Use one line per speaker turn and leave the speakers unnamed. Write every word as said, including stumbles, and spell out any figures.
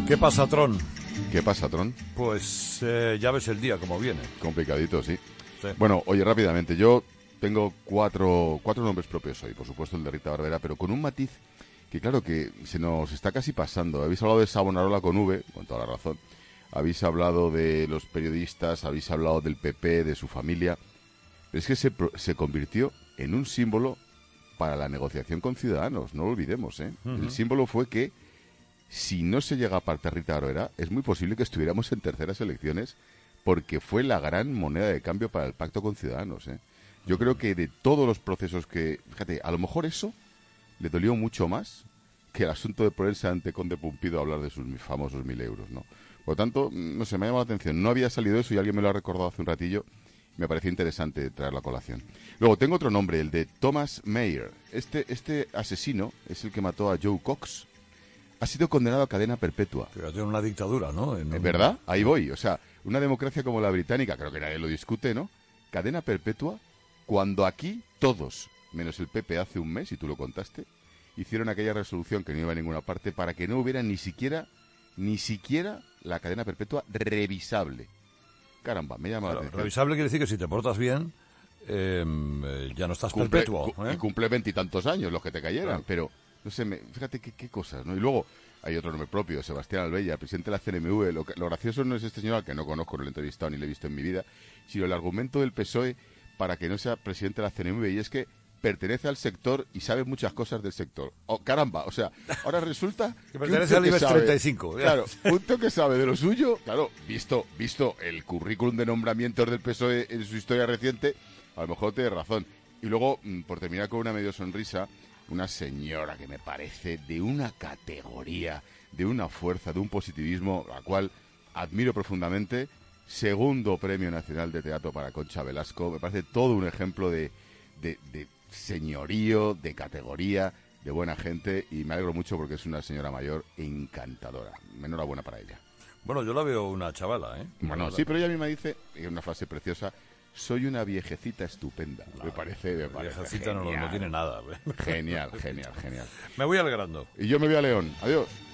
¿Qué pasa, Tron?
¿Qué pasa, Tron?
Pues eh, ya ves el día como viene.
Complicadito, sí.
Sí.
Bueno, oye, rápidamente, yo tengo cuatro, cuatro nombres propios hoy, por supuesto el de Rita Barberá, pero con un matiz que claro que se nos está casi pasando. Habéis hablado de Savonarola con V, con toda la razón. Habéis hablado de los periodistas, habéis hablado del P P, de su familia. Pero es que se, se convirtió en un símbolo para la negociación con Ciudadanos, no lo olvidemos, ¿eh? Uh-huh. El símbolo fue que si no se llega a apartar Rita Barberá, es muy posible que estuviéramos en terceras elecciones, porque fue la gran moneda de cambio para el pacto con Ciudadanos, ¿eh? Yo uh-huh. creo que de todos los procesos que... Fíjate, a lo mejor eso le dolió mucho más que el asunto de ponerse ante Conde Pumpido a hablar de sus famosos mil euros, ¿no? Por lo tanto, no sé, me ha llamado la atención. No había salido eso y alguien me lo ha recordado hace un ratillo. Me parecía interesante traerlo a colación. Luego, tengo otro nombre, el de Thomas Mayer. Este, este asesino es el que mató a Joe Cox. Ha sido condenado a cadena perpetua.
Fíjate, en una dictadura, ¿no? En un...
¿Es verdad? Ahí voy. O sea, una democracia como la británica, creo que nadie lo discute, ¿no? Cadena perpetua, cuando aquí todos, menos el P P hace un mes, y tú lo contaste, hicieron aquella resolución que no iba a ninguna parte para que no hubiera ni siquiera, ni siquiera la cadena perpetua revisable. Caramba, me llama
claro,
la atención.
Revisable quiere decir que si te portas bien, eh, ya no estás
cumple,
perpetuo.
cu-
¿eh?
Y cumple veintitantos años los que te cayeran,
Claro.
pero no sé, me, fíjate qué, qué cosas, ¿no? Y luego hay otro nombre propio, Sebastián Albella, presidente de la C N M V. Lo, lo gracioso no es este señor al que no conozco, no lo he entrevistado ni lo he visto en mi vida, sino el argumento del P S O E para que no sea presidente de la C N M V, y es que pertenece al sector y sabe muchas cosas del sector. Oh, caramba, o sea, ahora resulta
que pertenece al IBEX treinta y cinco.
Claro, un tío que sabe de lo suyo, claro, visto visto el currículum de nombramientos del P S O E en su historia reciente, a lo mejor tiene razón. Y luego, por terminar con una medio sonrisa, una señora que me parece de una categoría, de una fuerza, de un positivismo, la cual admiro profundamente. Segundo Premio Nacional de Teatro para Concha Velasco. Me parece todo un ejemplo de, de, de señorío, de categoría, de buena gente, y me alegro mucho porque es una señora mayor encantadora. Enhorabuena para ella.
Bueno, yo la veo una chavala, ¿eh?
Bueno, sí, pero ella misma dice, y una frase preciosa: soy una viejecita estupenda. No, me parece, me parece
viejecita no, no tiene nada.
Genial, genial, genial.
Me voy alegrando.
Y yo me voy a León. Adiós.